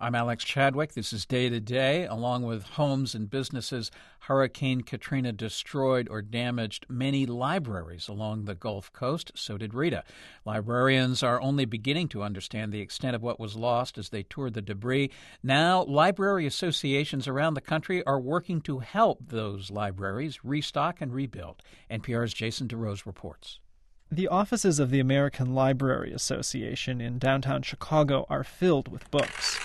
I'm Alex Chadwick. This is Day to Day. Along with homes and businesses, Hurricane Katrina destroyed or damaged many libraries along the Gulf Coast. So did Rita. Librarians are only beginning to understand the extent of what was lost as they toured the debris. Now, library associations around the country are working to help those libraries restock and rebuild. NPR's Jason DeRose reports. The offices of the American Library Association in downtown Chicago are filled with books.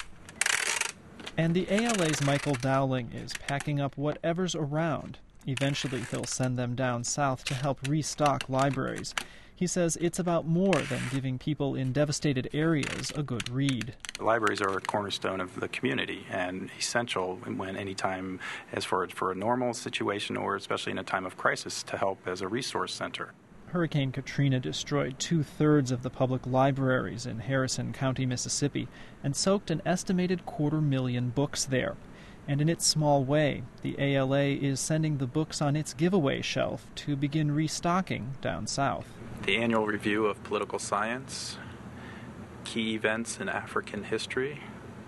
And the ALA's Michael Dowling is packing up whatever's around. Eventually, he'll send them down south to help restock libraries. He says it's about more than giving people in devastated areas a good read. Libraries are a cornerstone of the community and essential when any time, as for a normal situation or especially in a time of crisis, to help as a resource center. Hurricane Katrina destroyed 2/3 of the public libraries in Harrison County, Mississippi, and soaked an estimated 250,000 books there. And in its small way, the ALA is sending the books on its giveaway shelf to begin restocking down south. The annual review of political science, key events in African history,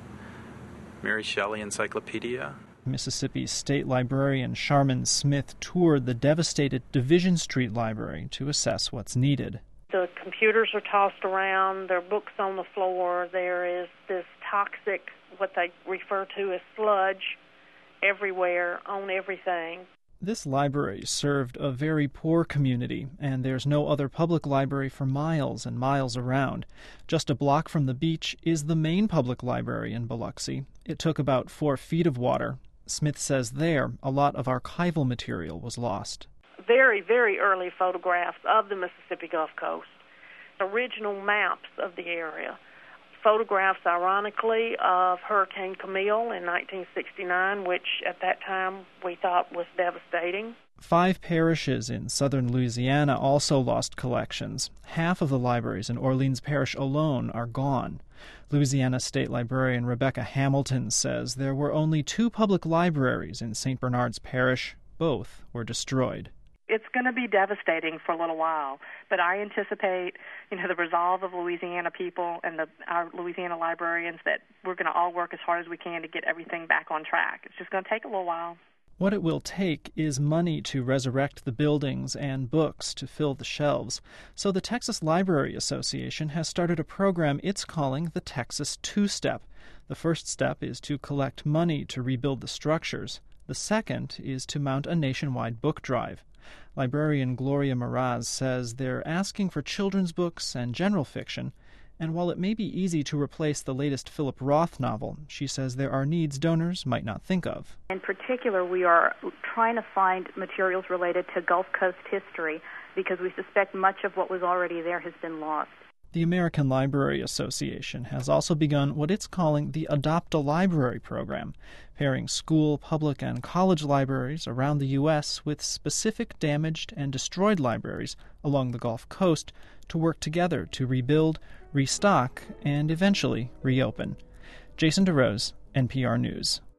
Mary Shelley Encyclopedia. Mississippi's state librarian Sharman Smith toured the devastated Division Street Library to assess what's needed. The computers are tossed around, there are books on the floor, there is this toxic, what they refer to as sludge, everywhere, on everything. This library served a very poor community, and there's no other public library for miles and miles around. Just a block from the beach is the main public library in Biloxi. It took about 4 feet of water. Smith says there, a lot of archival material was lost. Very, very early photographs of the Mississippi Gulf Coast, original maps of the area, photographs, ironically, of Hurricane Camille in 1969, which at that time we thought was devastating. 5 parishes in southern Louisiana also lost collections. Half of the libraries in Orleans Parish alone are gone. Louisiana State Librarian Rebecca Hamilton says there were only 2 public libraries in St. Bernard's Parish. Both were destroyed. It's going to be devastating for a little while, but I anticipate, the resolve of Louisiana people and our Louisiana librarians that we're going to all work as hard as we can to get everything back on track. It's just going to take a little while. What it will take is money to resurrect the buildings and books to fill the shelves. So the Texas Library Association has started a program it's calling the Texas Two-Step. The first step is to collect money to rebuild the structures. The second is to mount a nationwide book drive. Librarian Gloria Meraz says they're asking for children's books and general fiction, and while it may be easy to replace the latest Philip Roth novel, she says there are needs donors might not think of. In particular, we are trying to find materials related to Gulf Coast history because we suspect much of what was already there has been lost. The American Library Association has also begun what it's calling the Adopt a Library program, pairing school, public, and college libraries around the U.S. with specific damaged and destroyed libraries along the Gulf Coast to work together to rebuild, restock, and eventually reopen. Jason DeRose, NPR News.